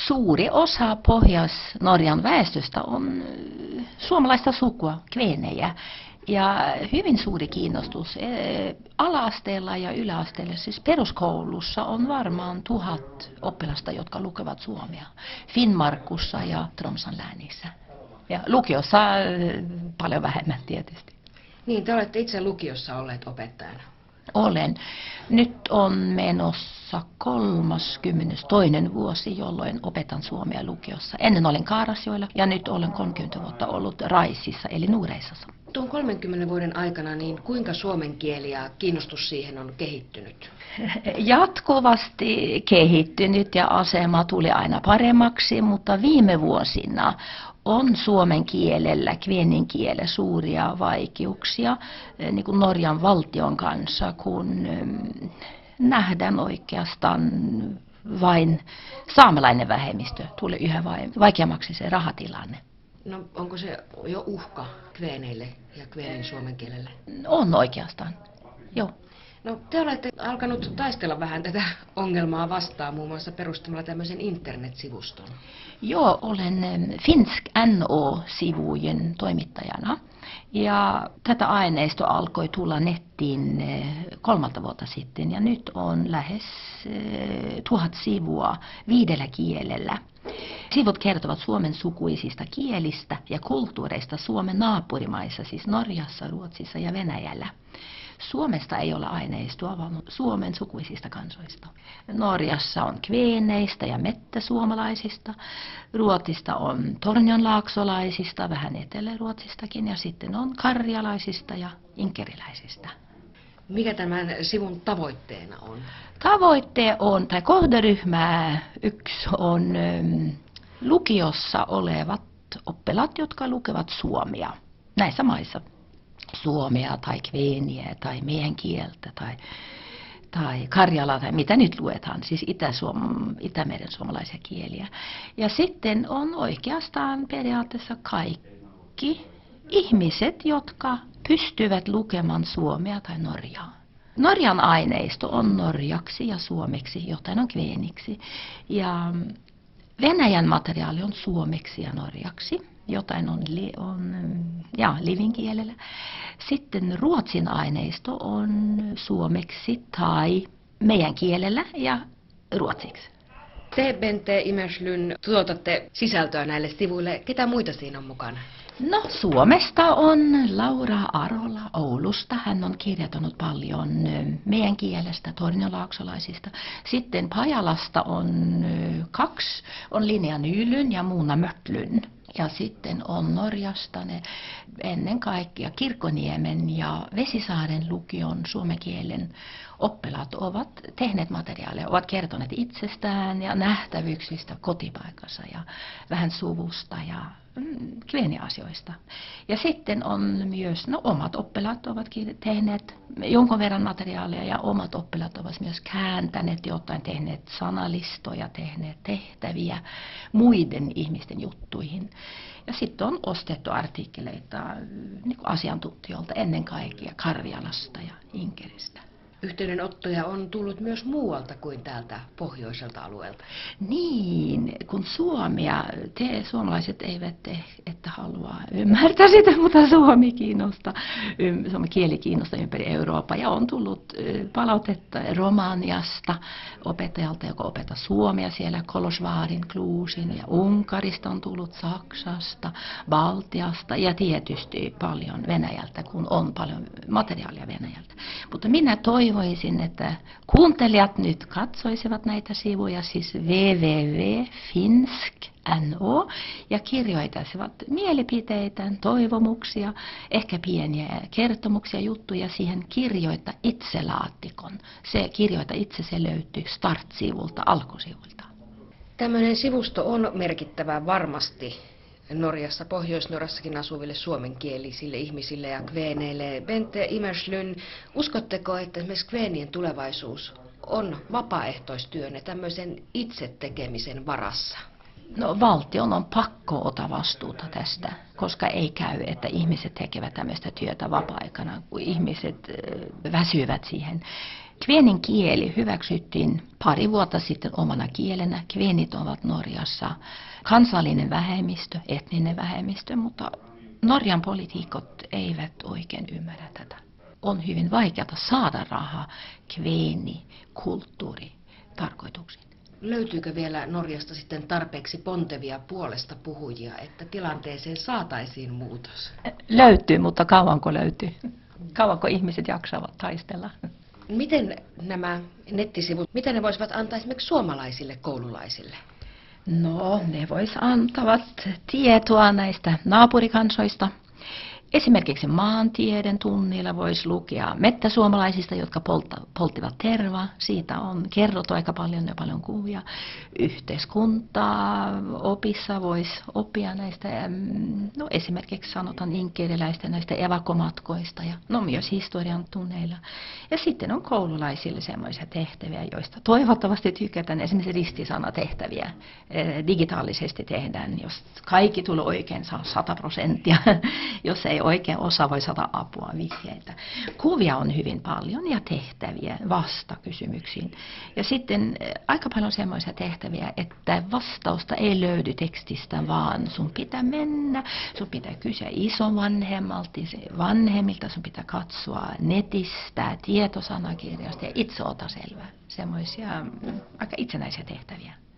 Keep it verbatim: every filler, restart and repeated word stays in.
Suuri osa Pohjois-Norjan väestöstä on suomalaista sukua, kveenejä. Ja hyvin suuri kiinnostus ala-asteella ja yläasteella, siis peruskoulussa on varmaan tuhat oppilasta, jotka lukevat suomea. Finnmarkussa ja Tromsan läänissä. Ja lukiossa paljon vähemmän tietysti. Niin, te olette itse lukiossa olleet opettajana. Olen. Nyt on menossa kolmaskymmenestoinen vuosi, jolloin opetan suomea lukiossa. Ennen olin Kaarasjoella ja nyt olen kolmekymmentä vuotta ollut Raisissa eli Nuureisassa. Tuon kolmenkymmenen vuoden aikana, niin kuinka suomen kieli ja kiinnostus siihen on kehittynyt? Jatkuvasti kehittynyt ja asema tuli aina paremmaksi, mutta viime vuosina on suomen kielellä, kveenin kielellä suuria vaikeuksia niin kuin Norjan valtion kanssa, kun nähdään oikeastaan vain saamelainen vähemmistö. Tulee yhä vaikeammaksi se rahatilanne. No onko se jo uhka kveeneille ja kveenin suomen kielelle? On oikeastaan, joo. No te olette alkanut taistella vähän tätä ongelmaa vastaan, muun muassa perustamalla tämmöisen internetsivuston. Joo, olen Finsk N O-sivujen toimittajana. Ja tätä aineistoa alkoi tulla nettiin kolmalta vuotta sitten ja nyt on lähes tuhat sivua viidellä kielellä. Sivut kertovat suomen sukuisista kielistä ja kulttuureista Suomen naapurimaissa, siis Norjassa, Ruotsissa ja Venäjällä. Suomesta ei ole aineistoa, vaan Suomen sukuisista kansoista. Norjassa on kveeneistä ja mettäsuomalaisista. Ruotsista on tornionlaaksolaisista, vähän Etelä-Ruotsistakin, ja sitten on karjalaisista ja inkeriläisistä. Mikä tämän sivun tavoitteena on? Tavoitte on, tai kohderyhmä yksi on äm, lukiossa olevat oppilaat, jotka lukevat suomea näissä maissa. Suomea tai kveeniä tai miehen kieltä tai, tai karjalaa tai mitä nyt luetaan, siis Itä-Suom- Itämeren suomalaisia kieliä. Ja sitten on oikeastaan periaatteessa kaikki ihmiset, jotka pystyvät lukemaan suomea tai norjaa. Norjan aineisto on norjaksi ja suomeksi, jotain on kveeniksi. Ja Venäjän materiaali on suomeksi ja norjaksi. Jotain on, li, on ja, livin kielellä. Sitten ruotsin aineisto on suomeksi tai meidän kielellä ja ruotsiksi. Te, Bente Imerslund, tuotatte sisältöä näille sivuille. Ketä muita siinä on mukana? No, Suomesta on Laura Arola Oulusta. Hän on kirjoittanut paljon meidän kielestä, tornionlaaksolaisista. Sitten Pajalasta on kaksi, on Linnea Nylund ja Mona Mörtlund. Ja sitten on Norjasta ne ennen kaikkea Kirkkoniemen ja Vesisaaren lukion suomen kielen oppilaat ovat tehneet materiaalia, ovat kertoneet itsestään ja nähtävyyksistä kotipaikassa ja vähän suvusta ja mm, kveeniasioista. Ja sitten on myös, no omat oppilaat ovatkin tehneet jonkun verran materiaalia ja omat oppilaat ovat myös kääntäneet jotain, tehneet sanalistoja, tehneet tehtäviä muiden ihmisten juttuihin. Ja sitten on ostettu artikkeleita niin kuin asiantuntijoilta ennen kaikkea Karjalasta ja Inkeristä. Yhteydenottoja on tullut myös muualta kuin täältä pohjoiselta alueelta. Niin, kun suomia, te suomalaiset eivät te, että halua ymmärtää sitä, mutta suomi kiinnostaa, suomen kieli kiinnostaa ympäri Eurooppaa. Ja on tullut palautetta Romaniasta opettajalta, joka opettaa suomea siellä, Kolosvaarin, Kluusin ja Unkarista on tullut Saksasta, Baltiasta ja tietysti paljon Venäjältä, kun on paljon materiaalia Venäjältä. Mutta minä toivoisin, että kuuntelijat nyt katsoisivat näitä sivuja, siis double-u double-u double-u piste finsk piste no, ja kirjoitaisivat mielipiteitä, toivomuksia, ehkä pieniä kertomuksia, juttuja siihen kirjoita itse laatikon. Se kirjoita itse, se löytyy Start-sivulta, alkusivulta. Tämmöinen sivusto on merkittävä varmasti Norjassa, Pohjois-Norjassakin asuville suomenkielisille ihmisille ja kveeneille. Bente Imerslund, uskotteko, että esimerkiksi kveenien tulevaisuus on vapaaehtoistyön ja tämmöisen itse tekemisen varassa? No, valtion on pakko ottaa vastuuta tästä, koska ei käy, että ihmiset tekevät tämmöistä työtä vapaa-aikana, kun ihmiset väsyvät siihen. Kveenin kieli hyväksyttiin pari vuotta sitten omana kielenä. Kveenit ovat Norjassa kansallinen vähemmistö, etninen vähemmistö, mutta Norjan poliitikot eivät oikein ymmärrä tätä. On hyvin vaikeaa saada rahaa kveeni kulttuuri tarkoituksiin. Löytyykö vielä Norjasta sitten tarpeeksi pontevia puolesta puhujia, että tilanteeseen saataisiin muutos? Löytyy, mutta kauanko löytyy? Kauanko ihmiset jaksavat taistella? Miten nämä nettisivut, mitä ne voisivat antaa esimerkiksi suomalaisille koululaisille? No, ne vois antavat tietoa näistä naapurikansoista. Esimerkiksi maantieden tunnilla voisi lukea mettäsuomalaisista, jotka poltta, polttivat tervaa. Siitä on kerrottu aika paljon ja paljon kuvia. Yhteiskuntaa opissa voisi oppia näistä, no esimerkiksi sanotaan inkeriläistä näistä evakomatkoista ja no myös historian tunneilla. Ja sitten on koululaisille semmoisia tehtäviä, joista toivottavasti tykätään. Esimerkiksi ristisanatehtäviä digitaalisesti tehdään, jos kaikki tulee oikein, saa sata prosenttia, jos ei oikein osa voi saada apua, vihjeitä. Kuvia on hyvin paljon ja tehtäviä vastakysymyksiin. Ja sitten aika paljon semmoisia tehtäviä, että vastausta ei löydy tekstistä, vaan sun pitää mennä, sun pitää kysyä isovanhemmalta, vanhemmilta, sun pitää katsoa netistä, tietosanakirjasta ja itse ota selvää. Semmoisia aika itsenäisiä tehtäviä.